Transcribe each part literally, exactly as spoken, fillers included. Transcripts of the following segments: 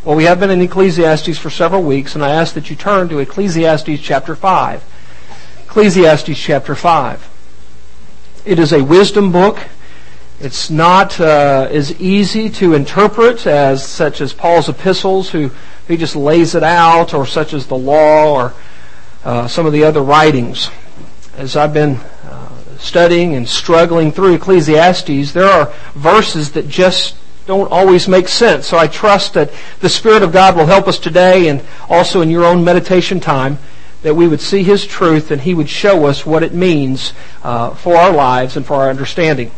Well, we have been in Ecclesiastes for several weeks, and I ask that you turn to Ecclesiastes chapter five. Ecclesiastes chapter five. It is a wisdom book. It's not uh, as easy to interpret as such as Paul's epistles, who he just lays it out, or such as the law, or uh, some of the other writings. As I've been uh, studying and struggling through Ecclesiastes, there are verses that just don't always make sense. So I trust that the Spirit of God will help us today, and also in your own meditation time, that we would see His truth and He would show us what it means uh, for our lives and for our understanding.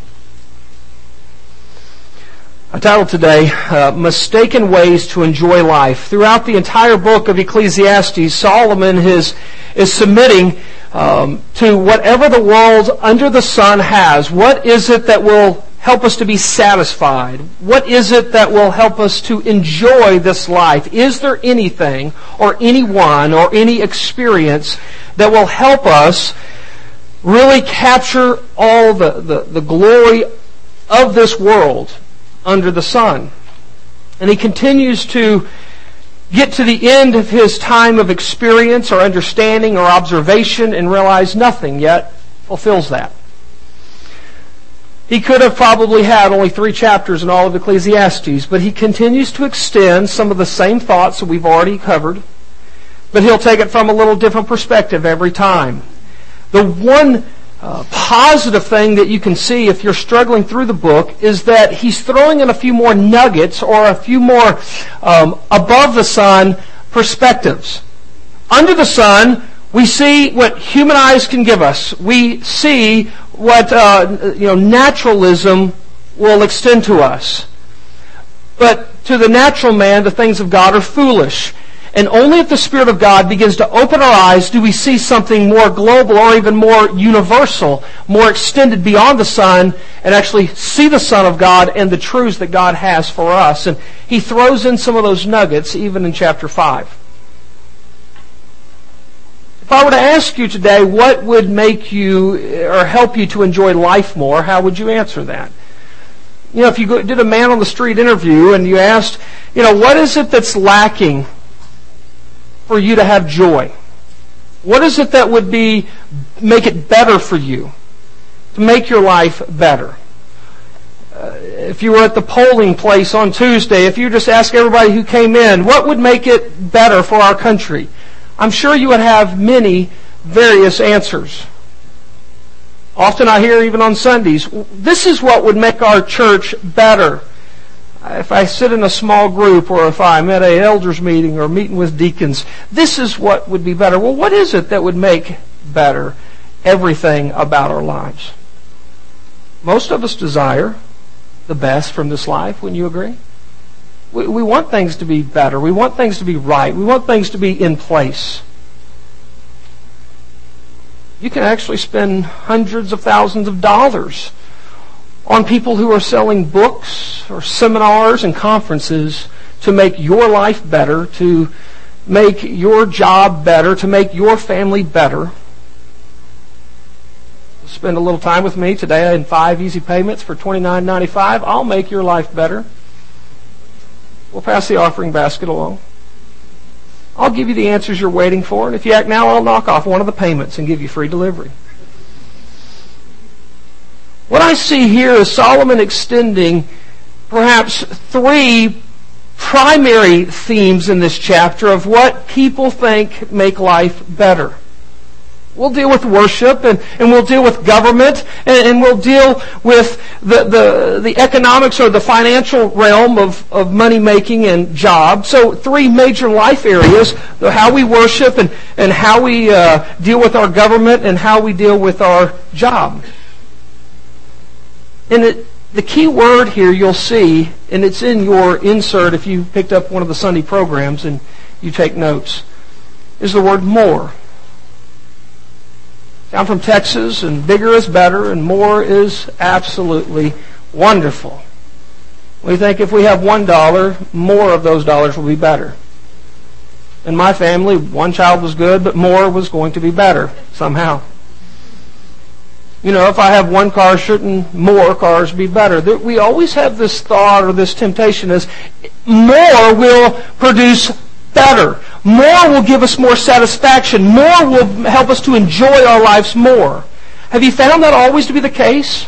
I titled today, uh, Mistaken Ways to Enjoy Life. Throughout the entire book of Ecclesiastes, Solomon is, is submitting um, to whatever the world under the sun has. What is it that will help us to be satisfied? What is it that will help us to enjoy this life? Is there anything or anyone or any experience that will help us really capture all the, the, the glory of this world under the sun? And he continues to get to the end of his time of experience or understanding or observation and realize nothing yet fulfills that. He could have probably had only three chapters in all of Ecclesiastes, but he continues to extend some of the same thoughts that we've already covered, but he'll take it from a little different perspective every time. The one uh, positive thing that you can see if you're struggling through the book is that he's throwing in a few more nuggets or a few more um, above the sun perspectives. Under the sun, we see what human eyes can give us. We see what uh, you know naturalism will extend to us. But to the natural man, the things of God are foolish. And only if the Spirit of God begins to open our eyes do we see something more global or even more universal, more extended beyond the sun, and actually see the Son of God and the truths that God has for us. And he throws in some of those nuggets even in chapter five. If I were to ask you today what would make you or help you to enjoy life more, how would you answer that? You know, if you did a man on the street interview and you asked, you know, what is it that's lacking for you to have joy? What is it that would be make it better for you, to make your life better? Uh, if you were at the polling place on Tuesday, if you just ask everybody who came in, what would make it better for our country? I'm sure you would have many various answers. Often I hear, even on Sundays, this is what would make our church better. If I sit in a small group, or if I'm at an elders meeting or meeting with deacons, this is what would be better. Well, what is it that would make better everything about our lives? Most of us desire the best from this life, wouldn't you agree? We, we want things to be better. We want things to be right. We want things to be in place. You can actually spend hundreds of thousands of dollars on people who are selling books or seminars and conferences to make your life better, to make your job better, to make your family better. Spend a little time with me today in five easy payments for twenty-nine ninety-five. I'll make your life better. We'll pass the offering basket along. I'll give you the answers you're waiting for, and if you act now, I'll knock off one of the payments and give you free delivery. What I see here is Solomon extending perhaps three primary themes in this chapter of what people think make life better. We'll deal with worship, and, and we'll deal with government, and, and we'll deal with the, the, the economics or the financial realm of, of money making and job. So three major life areas: how we worship, and, and how we uh, deal with our government, and how we deal with our job. And it, the key word here you'll see, and it's in your insert if you picked up one of the Sunday programs and you take notes, is the word more. I'm from Texas, and bigger is better, and more is absolutely wonderful. We think if we have one dollar, more of those dollars will be better. In my family, one child was good, but more was going to be better somehow. You know, if I have one car, shouldn't more cars be better? We always have this thought or this temptation is more will produce better. More will give us more satisfaction. More will help us to enjoy our lives more. Have you found that always to be the case?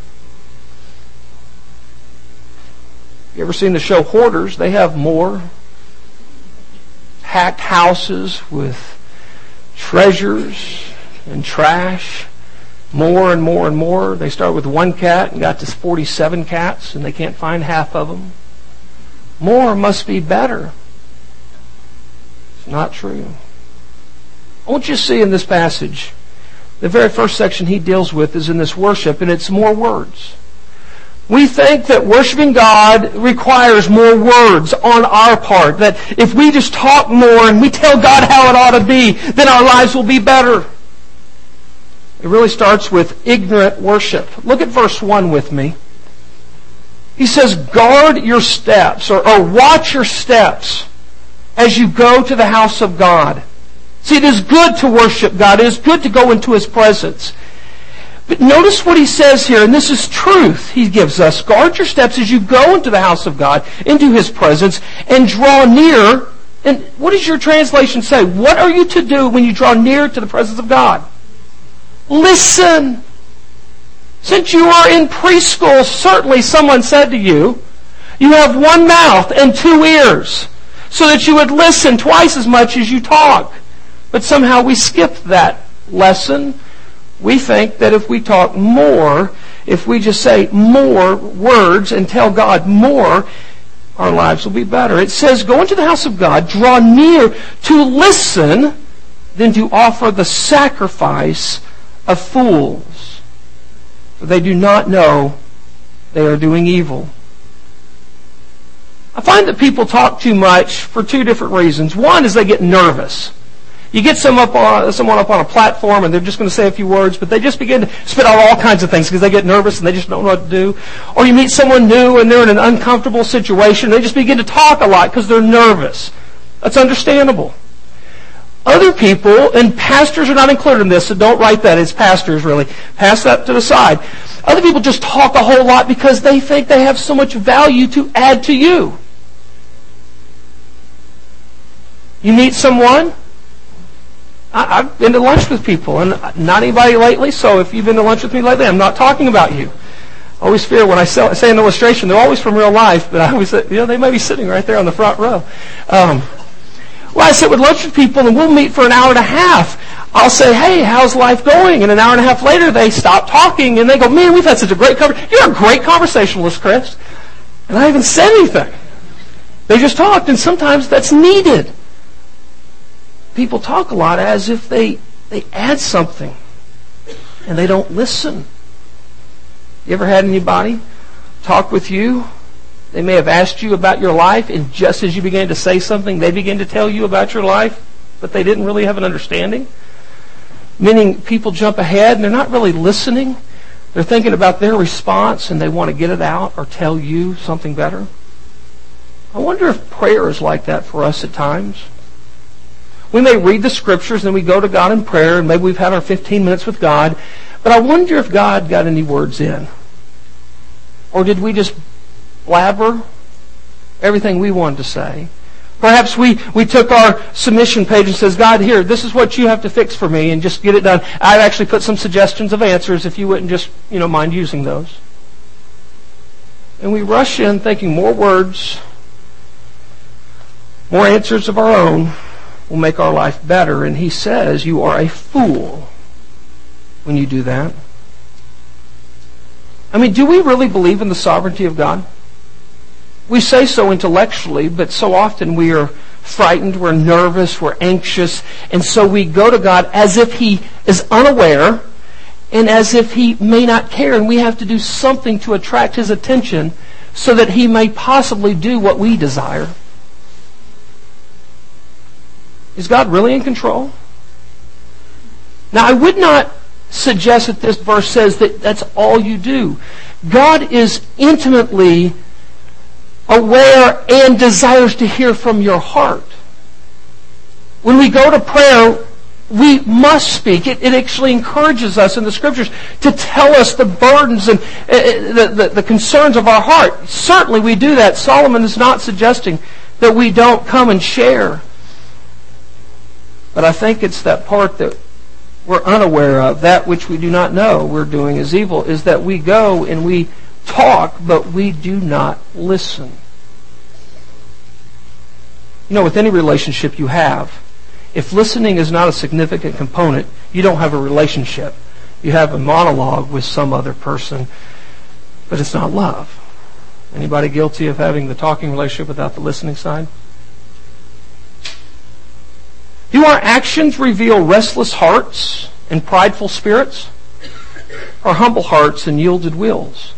You ever seen the show Hoarders? They have more. Packed houses with treasures and trash. More and more and more. They start with one cat and got to forty-seven cats, and they can't find half of them. More must be better. It's not true. I want you to see in this passage, the very first section he deals with is in this worship, and it's more words. We think that worshiping God requires more words on our part, that if we just talk more and we tell God how it ought to be, then our lives will be better. It really starts with ignorant worship. Look at verse one with me. He says, guard your steps, or, or watch your steps as you go to the house of God. See, it is good to worship God. It is good to go into His presence. But notice what he says here, and this is truth he gives us. Guard your steps as you go into the house of God, into His presence, and draw near. And what does your translation say? What are you to do when you draw near to the presence of God? Listen. Since you are in preschool, certainly someone said to you, you have one mouth and two ears, so that you would listen twice as much as you talk. But somehow we skipped that lesson. We think that if we talk more, if we just say more words and tell God more, our lives will be better. It says, go into the house of God, draw near to listen, then to offer the sacrifice of fools. For they do not know they are doing evil. I find that people talk too much for two different reasons. One is they get nervous. You get some up on, someone up on a platform and they're just going to say a few words, but they just begin to spit out all kinds of things because they get nervous and they just don't know what to do. Or you meet someone new and they're in an uncomfortable situation. They just begin to talk a lot because they're nervous. That's understandable. Other people, and pastors are not included in this, so don't write that. It's pastors, really. Pass that to the side. Other people just talk a whole lot because they think they have so much value to add to you. You meet someone. I've been to lunch with people, and not anybody lately, so if you've been to lunch with me lately, I'm not talking about you. I always fear when I say an illustration, they're always from real life, but I always say, you know, they may be sitting right there on the front row. Um, well, I sit with lunch with people, and we'll meet for an hour and a half. I'll say, hey, how's life going? And an hour and a half later, they stop talking, and they go, man, we've had such a great conversation. You're a great conversationalist, Chris. And I haven't said anything. They just talked, and sometimes that's needed. People talk a lot as if they, they add something and they don't listen. You ever had anybody talk with you? They may have asked you about your life, and just as you began to say something, they began to tell you about your life, but they didn't really have an understanding. Meaning people jump ahead and they're not really listening. They're thinking about their response and they want to get it out or tell you something better. I wonder if prayer is like that for us at times. We may read the Scriptures and then we go to God in prayer and maybe we've had our fifteen minutes with God. But I wonder if God got any words in. Or did we just blabber everything we wanted to say? Perhaps we, we took our submission page and says, God, here, this is what you have to fix for me and just get it done. I've actually put some suggestions of answers if you wouldn't just, you know, mind using those. And we rush in thinking more words, more answers of our own will make our life better. And he says, you are a fool when you do that. I mean, do we really believe in the sovereignty of God? We say so intellectually, but so often we are frightened, we're nervous, we're anxious, and so we go to God as if He is unaware and as if He may not care, and we have to do something to attract His attention so that He may possibly do what we desire. Is God really in control? Now, I would not suggest that this verse says that that's all you do. God is intimately aware and desires to hear from your heart. When we go to prayer, We must speak. It, it actually encourages us in the Scriptures to tell us the burdens and uh, the, the, the concerns of our heart. Certainly we do that. Solomon is not suggesting that we don't come and share. But I think it's that part that we're unaware of, that which we do not know we're doing is evil, is that we go and we talk, but we do not listen. You know, with any relationship you have, if listening is not a significant component, you don't have a relationship. You have a monologue with some other person, but it's not love. Anybody guilty of having the talking relationship without the listening side? Do our actions reveal restless hearts and prideful spirits, or humble hearts and yielded wills?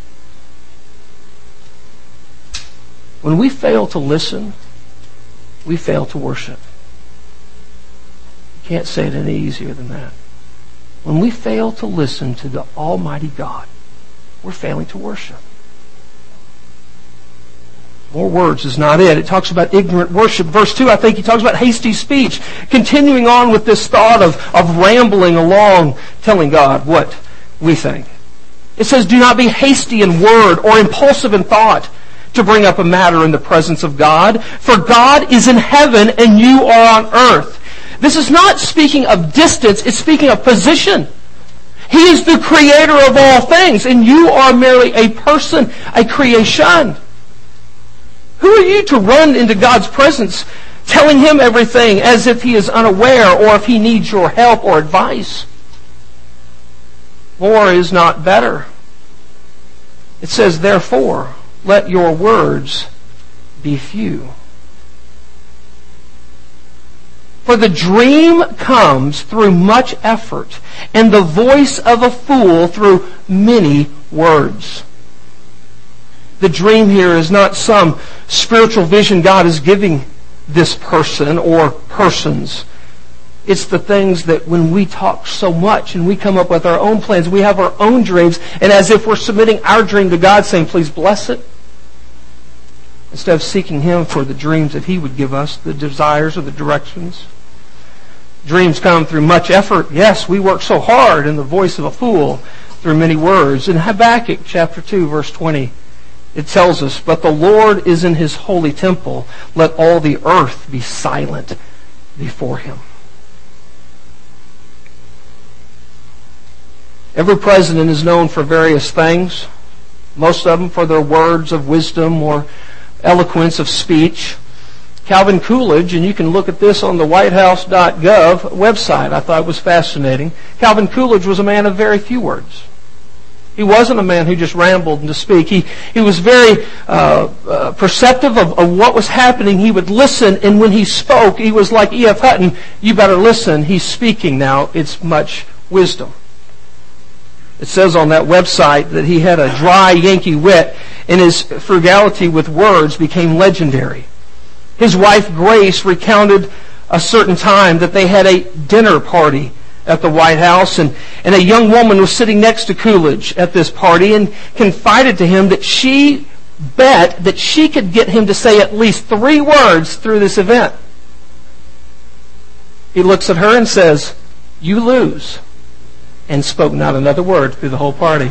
When we fail to listen, we fail to worship. You can't say it any easier than that. When we fail to listen to the Almighty God, we're failing to worship. More words is not it. It talks about ignorant worship. Verse two, I think he talks about hasty speech. Continuing on with this thought of, of rambling along, telling God what we think. It says, do not be hasty in word or impulsive in thought to bring up a matter in the presence of God. For God is in heaven and you are on earth. This is not speaking of distance. It's speaking of position. He is the creator of all things, and you are merely a person, a creation. Who are you to run into God's presence telling Him everything as if He is unaware or if He needs your help or advice? More is not better. It says, therefore, let your words be few. For the dream comes through much effort, and the voice of a fool through many words. The dream here is not some spiritual vision God is giving this person or persons. It's the things that when we talk so much and we come up with our own plans, we have our own dreams, and as if we're submitting our dream to God, saying, please bless it, instead of seeking Him for the dreams that He would give us, the desires or the directions. Dreams come through much effort. Yes, we work so hard in the voice of a fool through many words. In Habakkuk chapter two, verse twenty, it tells us, but the Lord is in His holy temple. Let all the earth be silent before Him. Every president is known for various things. Most of them for their words of wisdom or eloquence of speech. Calvin Coolidge, and you can look at this on the white house dot gov website. I thought it was fascinating. Calvin Coolidge was a man of very few words. He wasn't a man who just rambled to speak. He, he was very uh, uh, perceptive of, of what was happening. He would listen, and when he spoke, he was like E F Hutton, you better listen. He's speaking now. It's much wisdom. It says on that website that he had a dry Yankee wit, and his frugality with words became legendary. His wife, Grace, recounted a certain time that they had a dinner party at the White House, and, and a young woman was sitting next to Coolidge at this party and confided to him that she bet that she could get him to say at least three words through this event. He looks at her and says, "You lose," and spoke not another word through the whole party.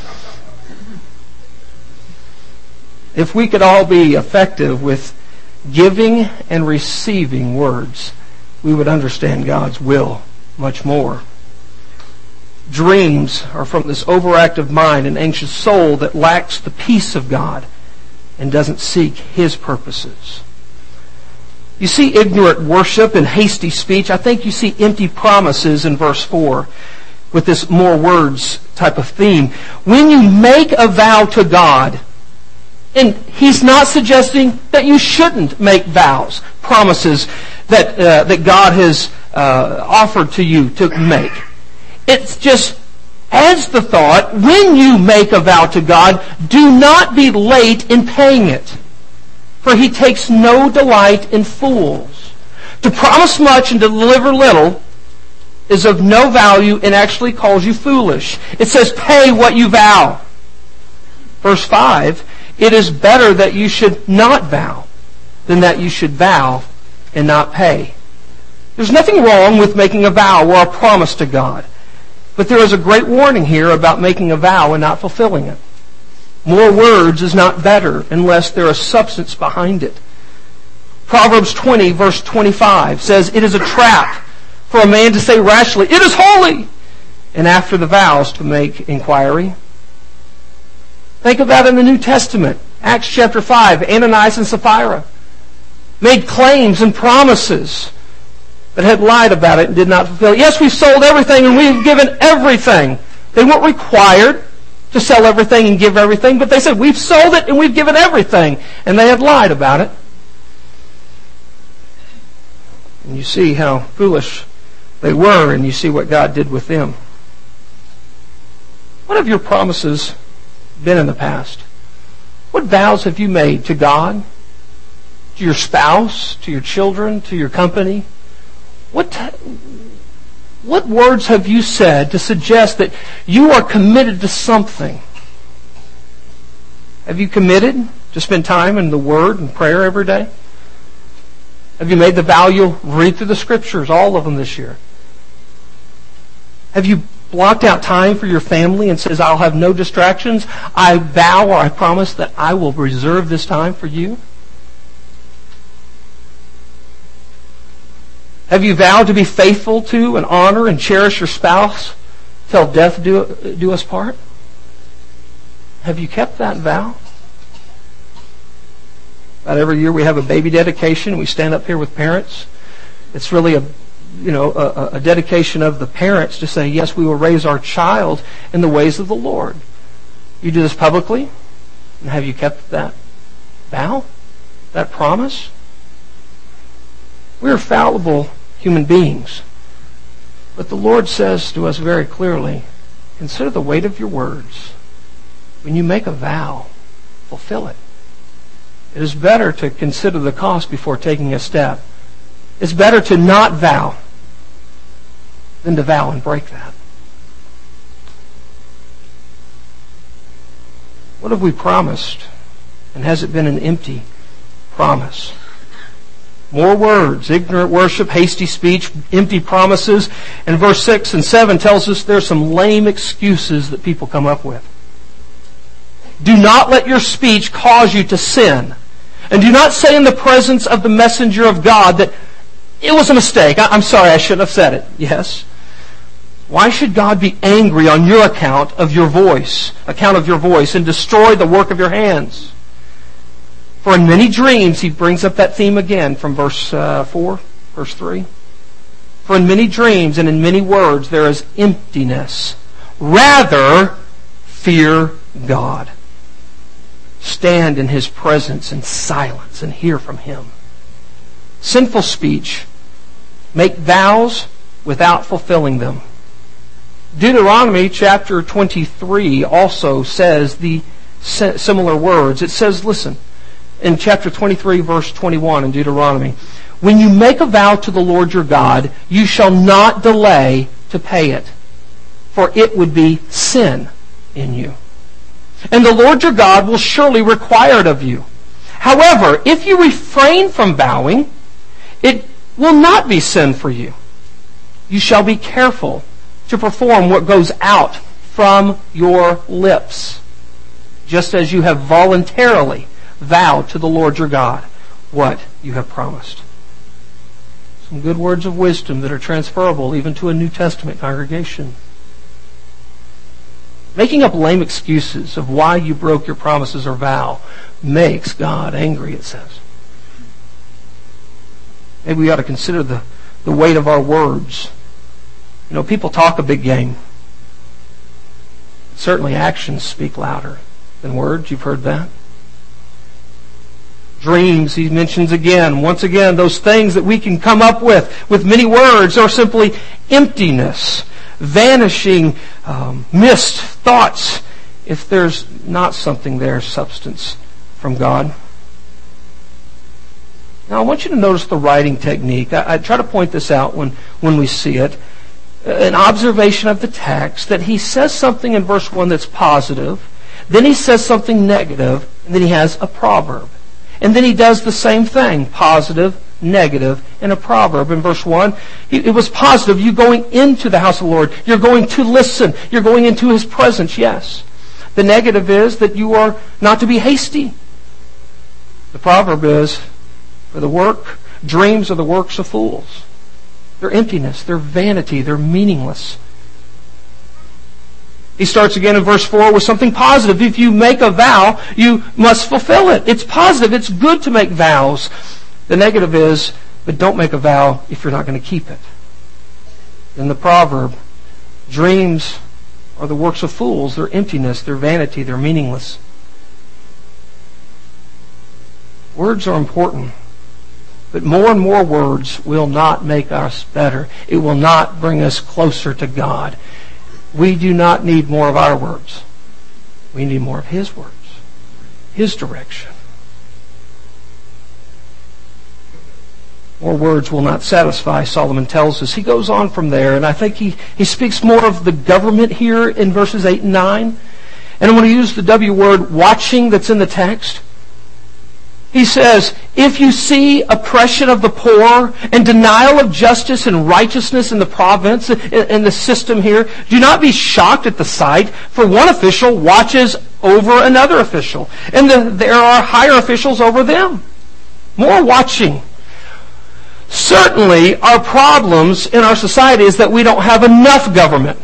If we could all be effective with giving and receiving words, we would understand God's will much more. Dreams are from this overactive mind and anxious soul that lacks the peace of God and doesn't seek His purposes. You see ignorant worship and hasty speech. I think you see empty promises in verse four with this more words type of theme. When you make a vow to God, and he's not suggesting that you shouldn't make vows, promises that uh, that God has uh, offered to you to make. It's just adds the thought, when you make a vow to God, do not be late in paying it, for He takes no delight in fools. To promise much and to deliver little is of no value and actually calls you foolish. It says, pay what you vow. Verse five, it is better that you should not vow than that you should vow and not pay. There's nothing wrong with making a vow or a promise to God. But there is a great warning here about making a vow and not fulfilling it. More words is not better unless there is substance behind it. Proverbs twenty, verse twenty-five says, "It is a trap for a man to say rashly, 'It is holy,' and after the vows to make inquiry." Think of that in the New Testament. Acts chapter five, Ananias and Sapphira made claims and promises, but had lied about it and did not fulfill it. Yes, we've sold everything and we've given everything. They weren't required to sell everything and give everything, but they said, we've sold it and we've given everything. And they had lied about it. And you see how foolish they were, and you see what God did with them. What have your promises been in the past? What vows have you made to God, to your spouse, to your children, to your company? What, what words have you said to suggest that you are committed to something? Have you committed to spend time in the Word and prayer every day? Have you made the vow you'll read through the Scriptures, all of them this year? Have you blocked out time for your family and says, I'll have no distractions? I vow or I promise that I will reserve this time for you? Have you vowed to be faithful to and honor and cherish your spouse till death do, do us part? Have you kept that vow? About every year we have a baby dedication. We stand up here with parents. It's really a you know a, a dedication of the parents to say, yes, we will raise our child in the ways of the Lord. You do this publicly, and have you kept that vow, that promise? We are fallible human beings. But the Lord says to us very clearly, consider the weight of your words. When you make a vow, fulfill it. It is better to consider the cost before taking a step. It's better to not vow than to vow and break that. What have we promised? And has it been an empty promise? More words, ignorant worship, hasty speech, empty promises. And verse six and seven tells us there's some lame excuses that people come up with. Do not let your speech cause you to sin. And do not say in the presence of the messenger of God that it was a mistake. I'm sorry, I shouldn't have said it. Yes. Why should God be angry on your account of your voice, account of your voice, and destroy the work of your hands? For in many dreams, he brings up that theme again from verse uh, four, verse three. For in many dreams and in many words there is emptiness. Rather, fear God. Stand in His presence in silence and hear from Him. Sinful speech. Make vows without fulfilling them. Deuteronomy chapter twenty-three also says the similar words. It says, listen, in chapter twenty-three, verse twenty-one in Deuteronomy, when you make a vow to the Lord your God, you shall not delay to pay it, for it would be sin in you. And the Lord your God will surely require it of you. However, if you refrain from vowing, it will not be sin for you. You shall be careful to perform what goes out from your lips, just as you have voluntarily vowed to the Lord your God what you have promised. Some good words of wisdom that are transferable even to a New Testament congregation. Making up lame excuses of why you broke your promises or vow makes God angry, it says. Maybe we ought to consider the, the weight of our words. You know, people talk a big game. Certainly actions speak louder than words. You've heard that. Dreams, he mentions again, once again, those things that we can come up with, with many words, are simply emptiness, vanishing, um, mist, thoughts, if there's not something there, substance from God. Now, I want you to notice the writing technique. I, I try to point this out when, when we see it. An observation of the text, that he says something in verse one that's positive, then he says something negative, and then he has a proverb. And then he does the same thing, positive, negative in a proverb. In verse one, it was positive. You going into the house of the Lord. You're going to listen. You're going into His presence, yes. The negative is that you are not to be hasty. The proverb is, for the work, dreams are the works of fools. They're emptiness, they're vanity, they're meaningless. He starts again in verse four with something positive. If you make a vow, you must fulfill it. It's positive. It's good to make vows. The negative is, but don't make a vow if you're not going to keep it. In the proverb, dreams are the works of fools. They're emptiness, they're vanity, they're meaningless. Words are important. But more and more words will not make us better. It will not bring us closer to God. We do not need more of our words. We need more of His words, His direction. More words will not satisfy, Solomon tells us. He goes on from there, and I think he, he speaks more of the government here in verses eight and nine. And I'm going to use the W word, watching, that's in the text. He says, if you see oppression of the poor and denial of justice and righteousness in the province, in the system here, do not be shocked at the sight, for one official watches over another official, and the, there are higher officials over them. More watching. Certainly, our problems in our society is that we don't have enough government.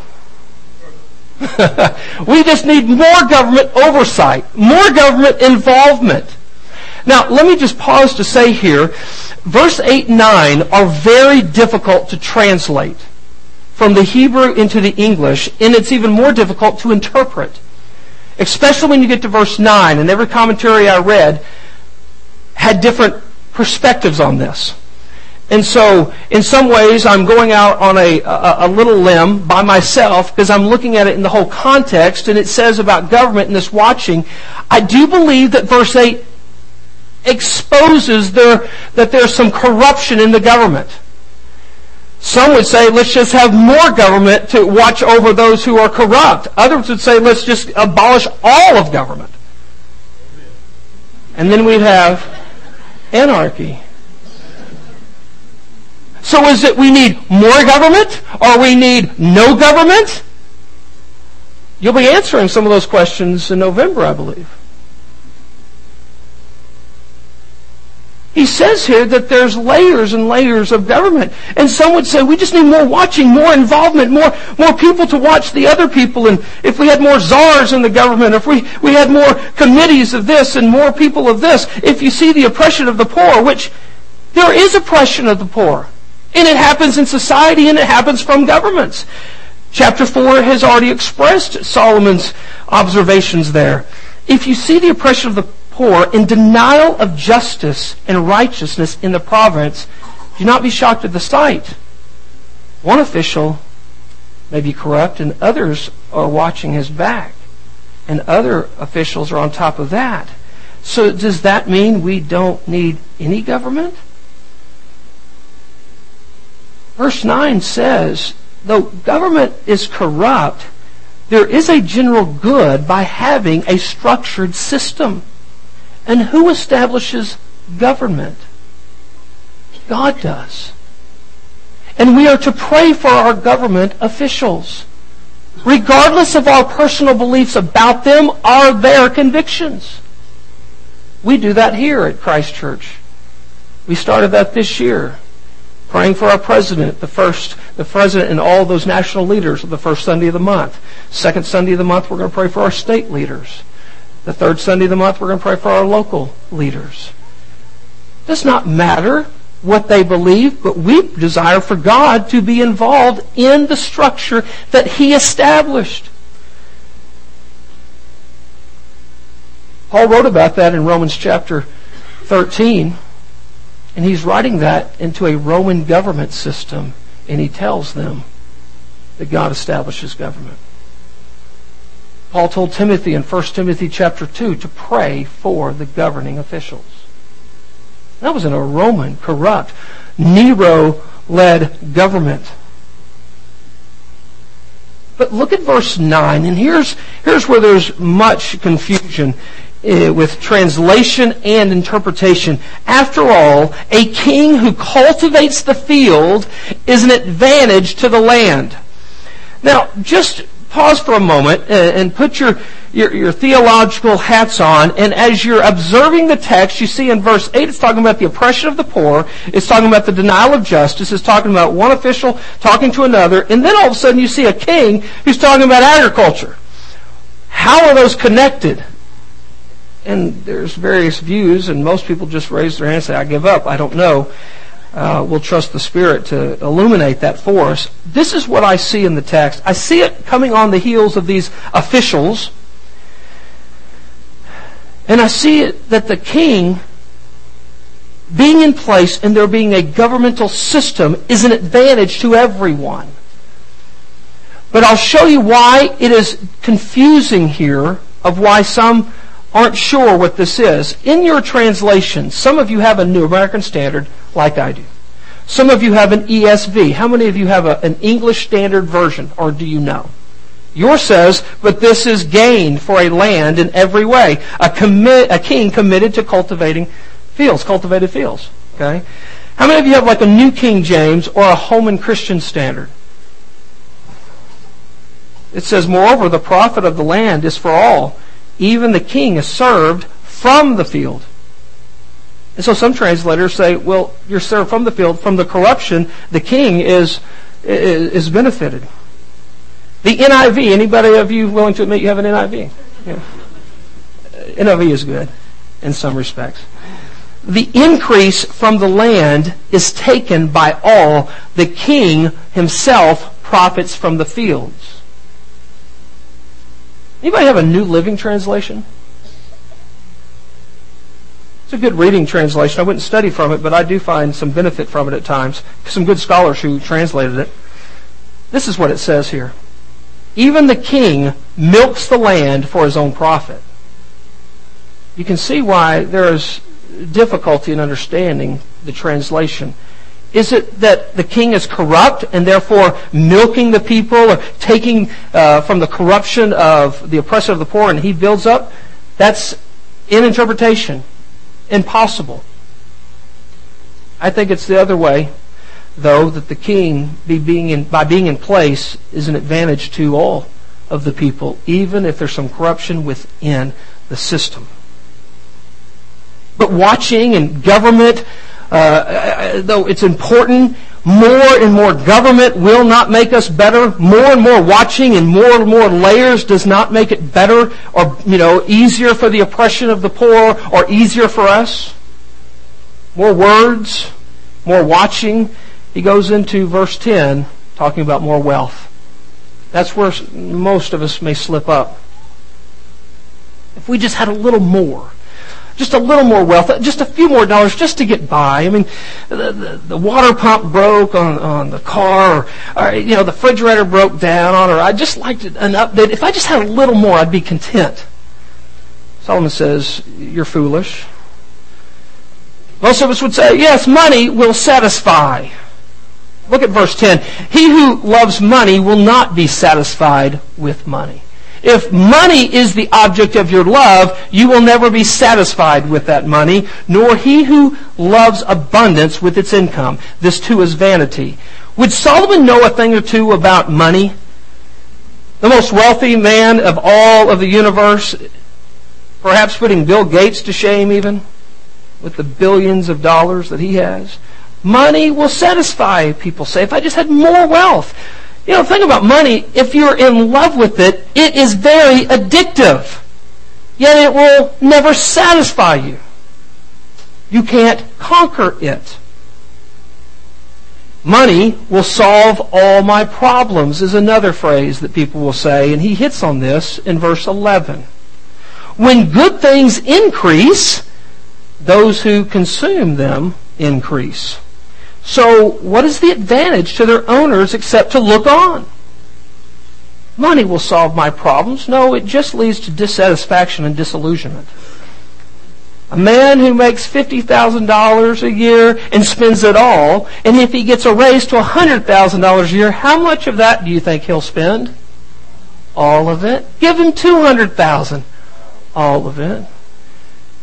We just need more government oversight, more government involvement. Now, let me just pause to say here, verse eight and nine are very difficult to translate from the Hebrew into the English, and it's even more difficult to interpret. Especially when you get to verse nine, and every commentary I read had different perspectives on this. And so, in some ways, I'm going out on a, a, a little limb by myself because I'm looking at it in the whole context, and it says about government and this watching. I do believe that verse eight exposes there, that there's some corruption in the government. Some would say, let's just have more government to watch over those who are corrupt. Others would say, let's just abolish all of government. And then we'd have anarchy. So is it we need more government or we need no government? You'll be answering some of those questions in November, I believe. He says here that there's layers and layers of government. And some would say we just need more watching, more involvement, more, more people to watch the other people. And if we had more czars in the government, if we, we had more committees of this and more people of this, if you see the oppression of the poor, which there is oppression of the poor. And it happens in society and it happens from governments. Chapter four has already expressed Solomon's observations there. If you see the oppression of the poor in denial of justice and righteousness in the province, do not be shocked at the sight. One official may be corrupt and others are watching his back. And other officials are on top of that. So does that mean we don't need any government? Verse nine says, though government is corrupt, there is a general good by having a structured system. And who establishes government? God does. And we are to pray for our government officials, regardless of our personal beliefs about them or their convictions. We do that here at Christ Church. We started that this year, praying for our president, the first, the president and all those national leaders the first Sunday of the month. Second Sunday of the month, we're going to pray for our state leaders. The third Sunday of the month, we're going to pray for our local leaders. It does not matter what they believe, but we desire for God to be involved in the structure that He established. Paul wrote about that in Romans chapter thirteen, and he's writing that into a Roman government system, and he tells them that God establishes government. Paul told Timothy in First Timothy chapter two to pray for the governing officials. That was in a Roman, corrupt, Nero-led government. But look at verse nine, and here's, here's where there's much confusion. uh, with translation and interpretation. After all, a king who cultivates the field is an advantage to the land. Now, just pause for a moment and put your, your, your theological hats on, and as you're observing the text, you see in verse eight, it's talking about the oppression of the poor, it's talking about the denial of justice, it's talking about one official talking to another, and then all of a sudden you see a king who's talking about agriculture. How are those connected? And there's various views, and most people just raise their hand and say, I give up, I don't know. Uh, we'll trust the Spirit to illuminate that for us. This is what I see in the text. I see it coming on the heels of these officials. And I see it that the king being in place and there being a governmental system is an advantage to everyone. But I'll show you why it is confusing here, of why some aren't sure what this is. In your translation, some of you have a New American Standard, like I do. Some of you have an E S V. How many of you have a, an English Standard Version, or do you know? Yours says, but this is gain for a land in every way. A, commi- a king committed to cultivating fields, cultivated fields. Okay? How many of you have like a New King James or a Holman Christian Standard? It says, moreover, the profit of the land is for all. Even the king is served from the field. And so some translators say, well, you're served from the field. From the corruption, the king is, is, is benefited. The N I V, anybody of you willing to admit you have an N I V? Yeah. N I V is good in some respects. The increase from the land is taken by all. The king himself profits from the fields. Anybody have a New Living Translation? It's a good reading translation. I wouldn't study from it, but I do find some benefit from it at times. Some good scholars who translated it. This is what it says here. Even the king milks the land for his own profit. You can see why there is difficulty in understanding the translation. Is it that the king is corrupt and therefore milking the people or taking uh, from the corruption of the oppressor of the poor and he builds up? That's in interpretation. Impossible. I think it's the other way, though, that the king, be being in, by being in place, is an advantage to all of the people, even if there's some corruption within the system. But watching and government, uh, though it's important, more and more government will not make us better. More and more watching and more and more layers does not make it better or, you know, easier for the oppression of the poor or easier for us. More words, more watching. He goes into verse ten talking about more wealth. That's where most of us may slip up. If we just had a little more. Just a little more wealth, just a few more dollars just to get by. I mean, the, the, the water pump broke on, on the car, or, or, you know, the refrigerator broke down on her. I'd just like an update. If I just had a little more, I'd be content. Solomon says, you're foolish. Most of us would say, yes, money will satisfy. Look at verse ten. He who loves money will not be satisfied with money. If money is the object of your love, you will never be satisfied with that money, nor he who loves abundance with its income. This too is vanity. Would Solomon know a thing or two about money? The most wealthy man of all of the universe, perhaps putting Bill Gates to shame even, with the billions of dollars that he has. Money will satisfy, people say. If I just had more wealth. You know, think about money. If you're in love with it, it is very addictive. Yet it will never satisfy you. You can't conquer it. Money will solve all my problems is another phrase that people will say, and he hits on this in verse eleven. When good things increase, those who consume them increase. So what is the advantage to their owners except to look on? Money will solve my problems. No, it just leads to dissatisfaction and disillusionment. A man who makes fifty thousand dollars a year and spends it all, and if he gets a raise to one hundred thousand dollars a year, how much of that do you think he'll spend? All of it. Give him two hundred thousand dollars. All of it.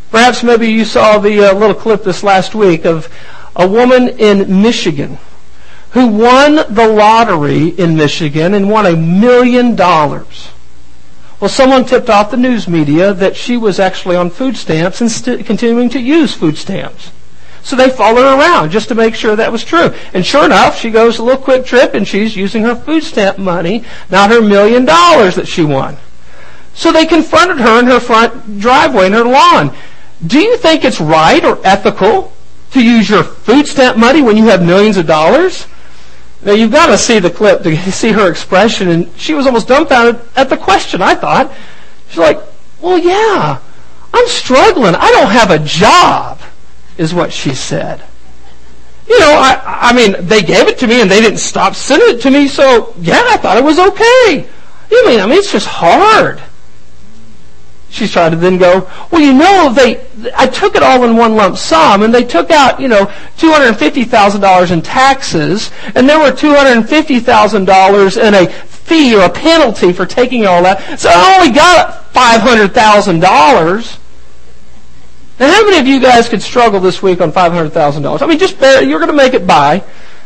Perhaps maybe you saw the uh, little clip this last week of a woman in Michigan who won the lottery in Michigan and won a million dollars. Well, someone tipped off the news media that she was actually on food stamps and st- continuing to use food stamps. So they followed her around just to make sure that was true. And sure enough, she goes a little quick trip and she's using her food stamp money, not her million dollars that she won. So they confronted her in her front driveway, in her lawn. Do you think it's right or ethical to use your food stamp money when you have millions of dollars? Now, you've got to see the clip to see her expression, and she was almost dumbfounded at the question, I thought. She's like, well, yeah, I'm struggling. I don't have a job, is what she said. You know, I, I mean, they gave it to me, and they didn't stop sending it to me, so, yeah, I thought it was okay. You mean, I mean, it's just hard. She's trying to then go, well, you know, they, I took it all in one lump sum, and they took out, you know, two hundred fifty thousand dollars in taxes, and there were two hundred fifty thousand dollars in a fee or a penalty for taking all that. So I only got five hundred thousand dollars. Now, how many of you guys could struggle this week on five hundred thousand dollars? I mean, just barely, you're going to make it by.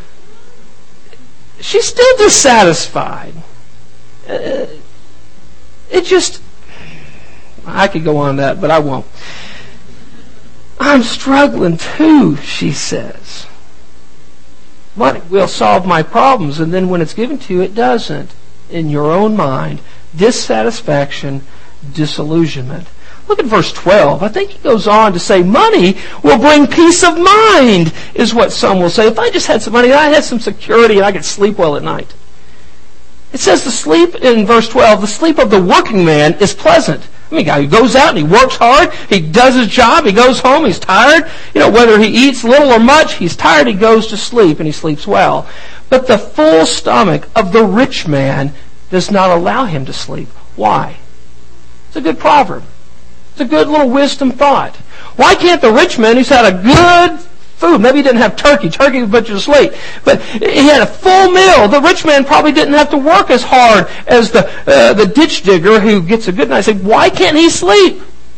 She's still dissatisfied. Uh, it just... I could go on that, but I won't. I'm struggling too, she says. Money will solve my problems, and then when it's given to you, it doesn't. In your own mind, dissatisfaction, disillusionment. Look at verse twelve. I think he goes on to say, money will bring peace of mind, is what some will say. If I just had some money, I had some security, and I could sleep well at night. It says the sleep, in verse twelve, the sleep of the working man is pleasant. I mean, a guy who goes out and he works hard, he does his job, he goes home, he's tired. You know, whether he eats little or much, he's tired, he goes to sleep, and he sleeps well. But the full stomach of the rich man does not allow him to sleep. Why? It's a good proverb. It's a good little wisdom thought. Why can't the rich man who's had a good food, maybe he didn't have turkey, turkey would put you to sleep, but he had a full meal. The rich man probably didn't have to work as hard as the uh, the ditch digger who gets a good night. I say, why can't he sleep?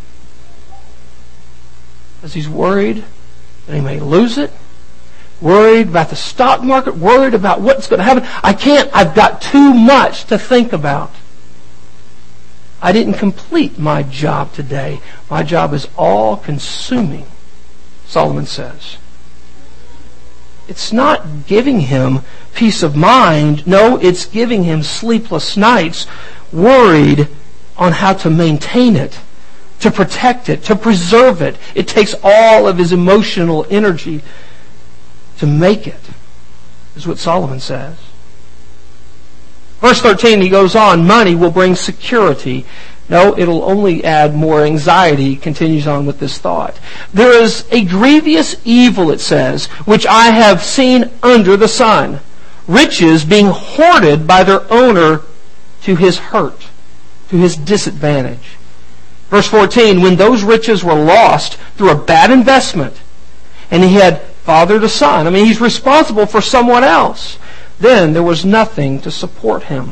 Because he's worried that he may lose it, worried about the stock market, worried about what's going to happen. I can't, I've got too much to think about. I didn't complete my job today. My job is all-consuming, Solomon says. It's not giving him peace of mind. No, it's giving him sleepless nights, worried on how to maintain it, to protect it, to preserve it. It takes all of his emotional energy to make it, is what Solomon says. Verse thirteen, he goes on, money will bring security. No, it'll only add more anxiety. He continues on with this thought. There is a grievous evil, it says, which I have seen under the sun. Riches being hoarded by their owner to his hurt, to his disadvantage. Verse fourteen, when those riches were lost through a bad investment, and he had fathered a son, I mean, he's responsible for someone else, then there was nothing to support him.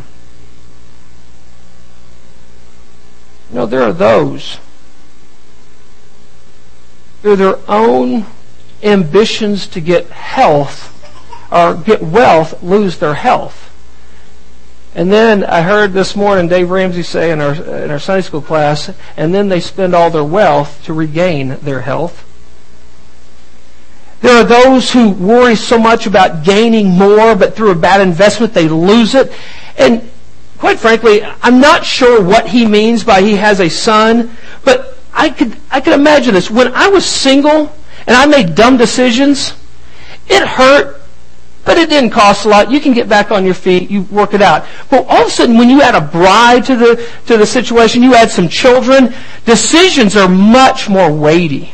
You know, there are those, through their own ambitions to get health or get wealth, lose their health. And then I heard this morning Dave Ramsey say in our in our Sunday school class, and then they spend all their wealth to regain their health. There are those who worry so much about gaining more, but through a bad investment they lose it. And quite frankly, I'm not sure what he means by he has a son, but I could I could imagine this. When I was single and I made dumb decisions, it hurt, but it didn't cost a lot. You can get back on your feet, you work it out. But all of a sudden, when you add a bride to the to the situation, you add some children, decisions are much more weighty.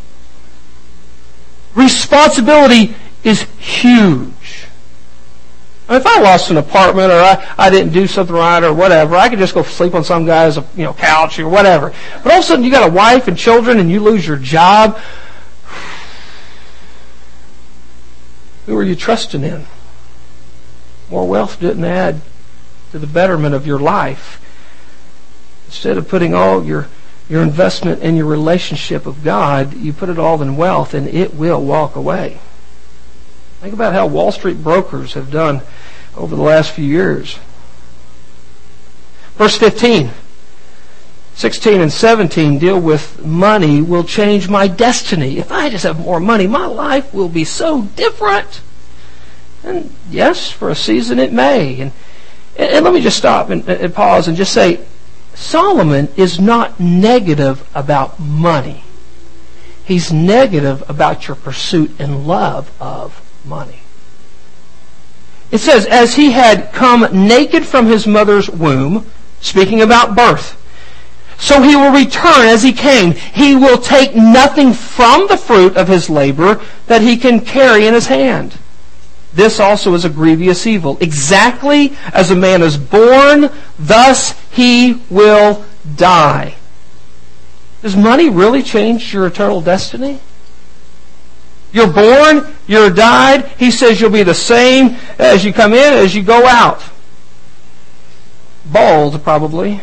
Responsibility is huge. If I lost an apartment or I, I didn't do something right or whatever, I could just go sleep on some guy's you know couch or whatever. But all of a sudden you got a wife and children and you lose your job. Who are you trusting in? More wealth didn't add to the betterment of your life. Instead of putting all your your investment in your relationship of God, you put it all in wealth and it will walk away. Think about how Wall Street brokers have done over the last few years. Verse fifteen, sixteen and seventeen deal with money will change my destiny. If I just have more money, my life will be so different. And yes, for a season it may. And, and let me just stop and, and pause and just say, Solomon is not negative about money. He's negative about your pursuit and love of money. It says, as he had come naked from his mother's womb, speaking about birth, so he will return as he came. He will take nothing from the fruit of his labor that he can carry in his hand. This also is a grievous evil. Exactly as a man is born, thus he will die. Does money really change your eternal destiny? You're born, you're died. He says you'll be the same as you come in as you go out. Bald, probably.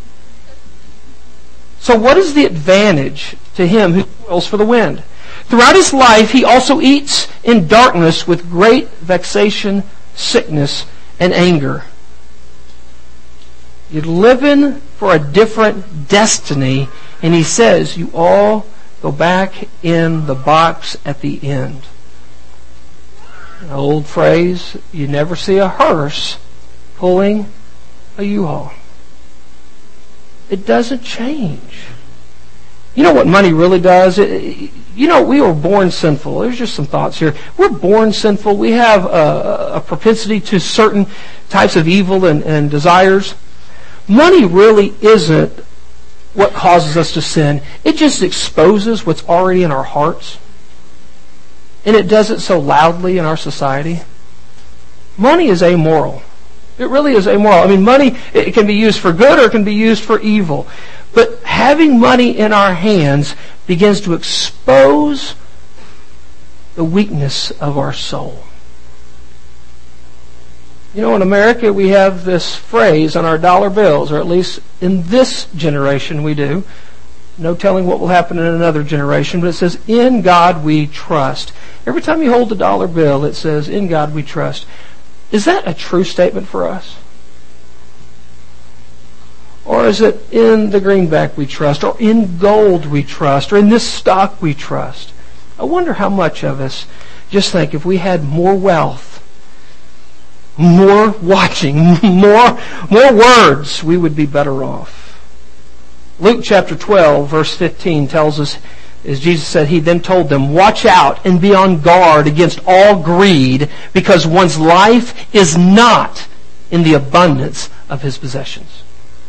So what is the advantage to him who toils for the wind? Throughout his life, he also eats in darkness with great vexation, sickness, and anger. You're living for a different destiny, and he says you all go back in the box at the end. An old phrase, you never see a hearse pulling a U-Haul. It doesn't change. You know what money really does? It, you know, we were born sinful. There's just some thoughts here. We're born sinful. We have a, a propensity to certain types of evil and, and desires. Money really isn't what causes us to sin. It just exposes what's already in our hearts. And it does it so loudly in our society. Money is amoral. It really is amoral. I mean, money, it can be used for good or it can be used for evil. But having money in our hands begins to expose the weakness of our soul. You know, in America we have this phrase on our dollar bills, or at least in this generation we do. No telling what will happen in another generation, but it says, in God we trust. Every time you hold the dollar bill, it says, in God we trust. Is that a true statement for us? Or is it in the greenback we trust, or in gold we trust, or in this stock we trust? I wonder how much of us just think if we had more wealth, more watching, more, more words, we would be better off. Luke chapter twelve, verse fifteen tells us, as Jesus said, he then told them, watch out and be on guard against all greed, because one's life is not in the abundance of his possessions.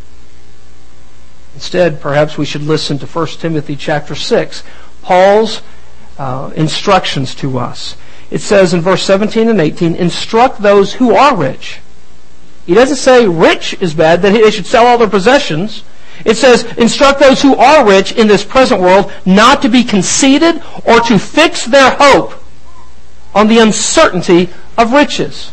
Instead, perhaps we should listen to First Timothy chapter six, Paul's uh, instructions to us. It says in verse seventeen and eighteen, instruct those who are rich. He doesn't say rich is bad, that they should sell all their possessions. It says, instruct those who are rich in this present world not to be conceited or to fix their hope on the uncertainty of riches.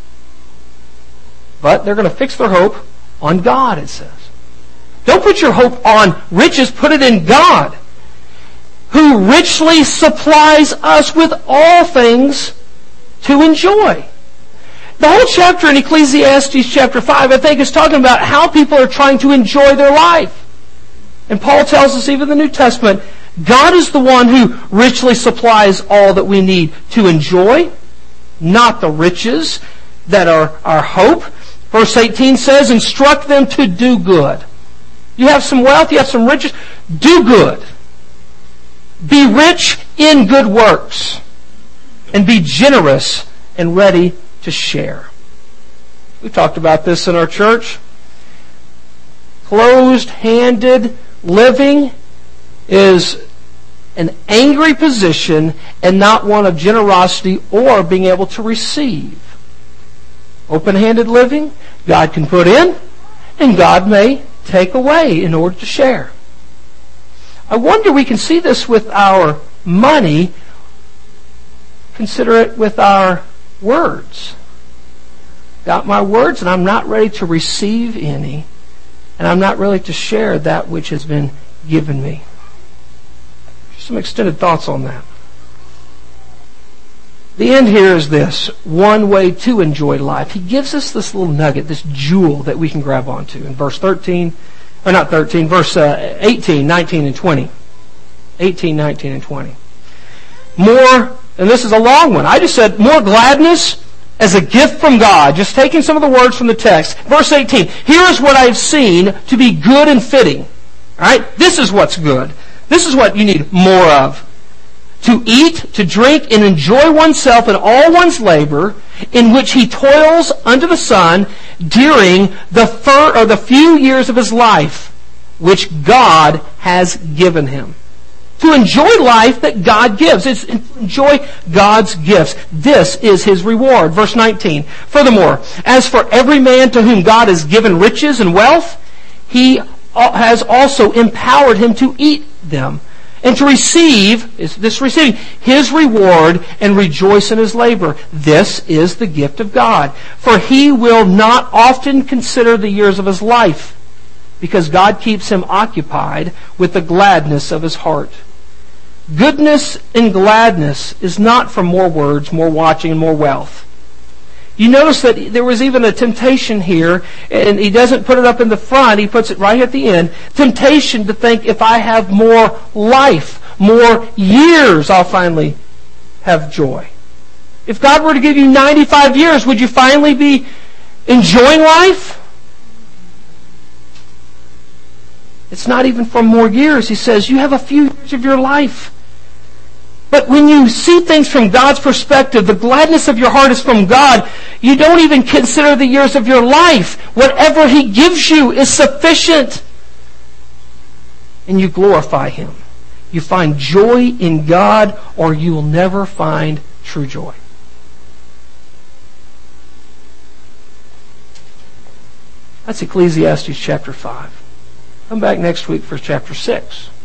But they're going to fix their hope on God, it says. Don't put your hope on riches, put it in God, who richly supplies us with all things to enjoy. The whole chapter in Ecclesiastes chapter five, I think, is talking about how people are trying to enjoy their life. And Paul tells us, even in the New Testament, God is the one who richly supplies all that we need to enjoy, not the riches that are our hope. Verse eighteen says, instruct them to do good. You have some wealth, you have some riches, do good. Be rich in good works, and be generous and ready to share. We talked about this in our church. Closed-handed living is an angry position and not one of generosity or being able to receive. Open-handed living, God can put in, and God may take away in order to share. I wonder we can see this with our money. Consider it with our words. Got my words, and I'm not ready to receive any, and I'm not ready to share that which has been given me. Some extended thoughts on that. The end here is this, one way to enjoy life. He gives us this little nugget, this jewel that we can grab onto in verse thirteen, or not thirteen, verse uh, eighteen, nineteen, and twenty. eighteen, nineteen, and twenty. More, and this is a long one. I just said more gladness as a gift from God. Just taking some of the words from the text. Verse eighteen, here is what I've seen to be good and fitting. All right? This is what's good. This is what you need more of. To eat, to drink, and enjoy oneself in all one's labor, in which he toils under the sun during the fir- or the few years of his life, which God has given him. To enjoy life that God gives. It's to enjoy God's gifts. This is his reward. Verse nineteen. Furthermore, as for every man to whom God has given riches and wealth, he has also empowered him to eat them, and to receive, is this receiving, his reward and rejoice in his labor. This is the gift of God. For he will not often consider the years of his life, because God keeps him occupied with the gladness of his heart. Goodness and gladness is not from more words, more watching, and more wealth. You notice that there was even a temptation here, and he doesn't put it up in the front, he puts it right at the end. Temptation to think, if I have more life, more years, I'll finally have joy. If God were to give you ninety-five years, would you finally be enjoying life? It's not even from more years. He says, you have a few years of your life. But when you see things from God's perspective, the gladness of your heart is from God. You don't even consider the years of your life. Whatever he gives you is sufficient. And you glorify him. You find joy in God, or you will never find true joy. That's Ecclesiastes chapter five. Come back next week for chapter six.